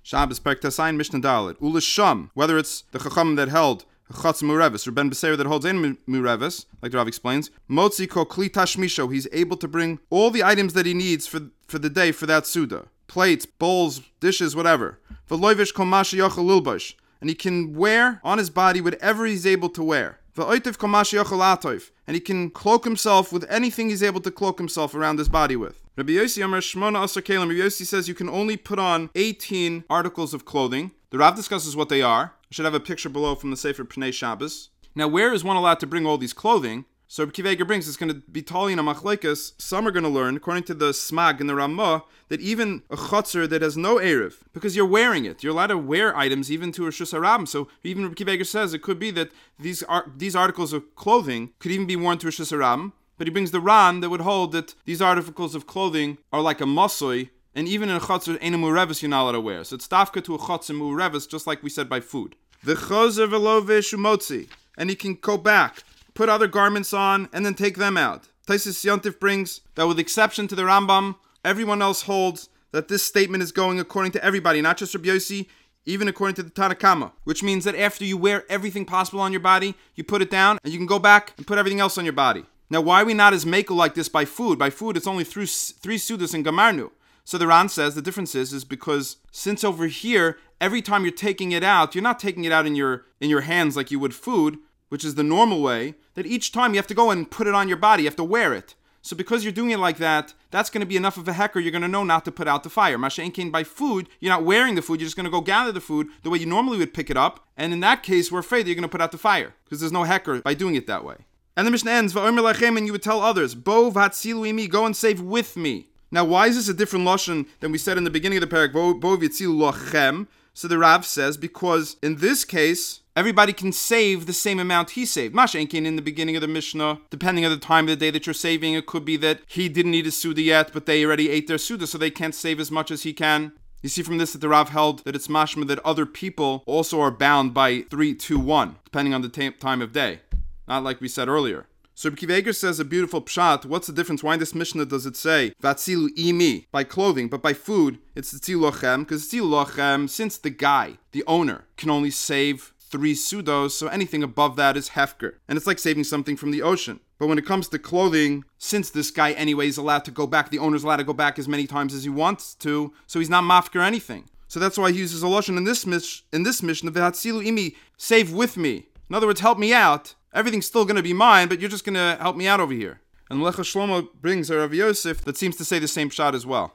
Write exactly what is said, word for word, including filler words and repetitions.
Shabbos Perek Tasayin Mishnah Dalet. Ulisham, whether it's the Chacham that held Chatz Murevis, or Ben Beseir that holds Ein Murevis, like the Rav explains, Motzi Ko Kli Tashmisho, he's able to bring all the items that he needs for for the day for that Suda. Plates, bowls, dishes, whatever. V'loivish Kol Mashi Yochel Lilbosh, and he can wear on his body whatever he's able to wear. V'oitiv Kol Mashi Yochel Atoif, and he can cloak himself with anything he's able to cloak himself around his body with. Rabbi Yossi Amar Shmona Asar Kelim. Rabbi Yossi says you can only put on eighteen articles of clothing. The Rav discusses what they are. I should have a picture below from the Sefer Pnei Shabbos. Now, where is one allowed to bring all these clothing? So Rabbi Akiva Eiger brings, it's going to be tali in a machlekes. Some are going to learn, according to the Smag and the Ramah, that even a chotzer that has no erev, because you're wearing it, you're allowed to wear items even to a Rishus HaRabim. So even Rabbi Akiva Eiger says it could be that these are, these articles of clothing could even be worn to a Rishus HaRabim. But he brings the Ran that would hold that these articles of clothing are like a masoi, and even in a chotzer, ain't a murevis you're not allowed to wear. So it's dafka to a chotzer murevis, just like we said by food. The chozer velove shumotzi, and he can go back, put other garments on, and then take them out. Taisus Yontif brings that with exception to the Rambam, everyone else holds that this statement is going according to everybody, not just Rabbi Yossi, even according to the Tanna Kama, which means that after you wear everything possible on your body, you put it down, and you can go back and put everything else on your body. Now, why are we not as makel like this by food? By food, it's only through three sudas in Gamarnu. So the Ran says the difference is, is because since over here, every time you're taking it out, you're not taking it out in your in your hands like you would food, which is the normal way, that each time you have to go and put it on your body, you have to wear it. So because you're doing it like that, that's going to be enough of a hecker, you're going to know not to put out the fire. Masha Enkein, by food, you're not wearing the food, you're just going to go gather the food the way you normally would pick it up, and in that case, we're afraid that you're going to put out the fire, because there's no hecker by doing it that way. And the Mishnah ends, Va'omer lachem, and you would tell others, Bo v'hatzilu imi, go and save with me. Now, why is this a different lashon than we said in the beginning of the parak, Bo v'hatzilu lachem? So the Rav says, because in this case, everybody can save the same amount he saved. Masha Enkein in the beginning of the Mishnah, depending on the time of the day that you're saving, it could be that he didn't eat his Suda yet, but they already ate their Suda, so they can't save as much as he can. You see from this that the Rav held that it's mashma that other people also are bound by three, two, one, depending on the t- time of day. Not like we said earlier. So Rabbi Akiva Eiger says a beautiful pshat. What's the difference? Why in this Mishnah does it say Vatzilu imi by clothing, but by food it's Tzil lochem? Because Tzil lochem, since the guy, the owner, can only save three sudos, so anything above that is hefker, and it's like saving something from the ocean. But when it comes to clothing, since this guy anyway is allowed to go back, the owner's allowed to go back as many times as he wants to, so he's not mafker anything. So that's why he uses a lashon in this mish in this Mishnah Vatzilu imi, save with me. In other words, help me out. Everything's still going to be mine, but you're just going to help me out over here. And Melecha Shlomo brings a Rav Yosef that seems to say the same shot as well.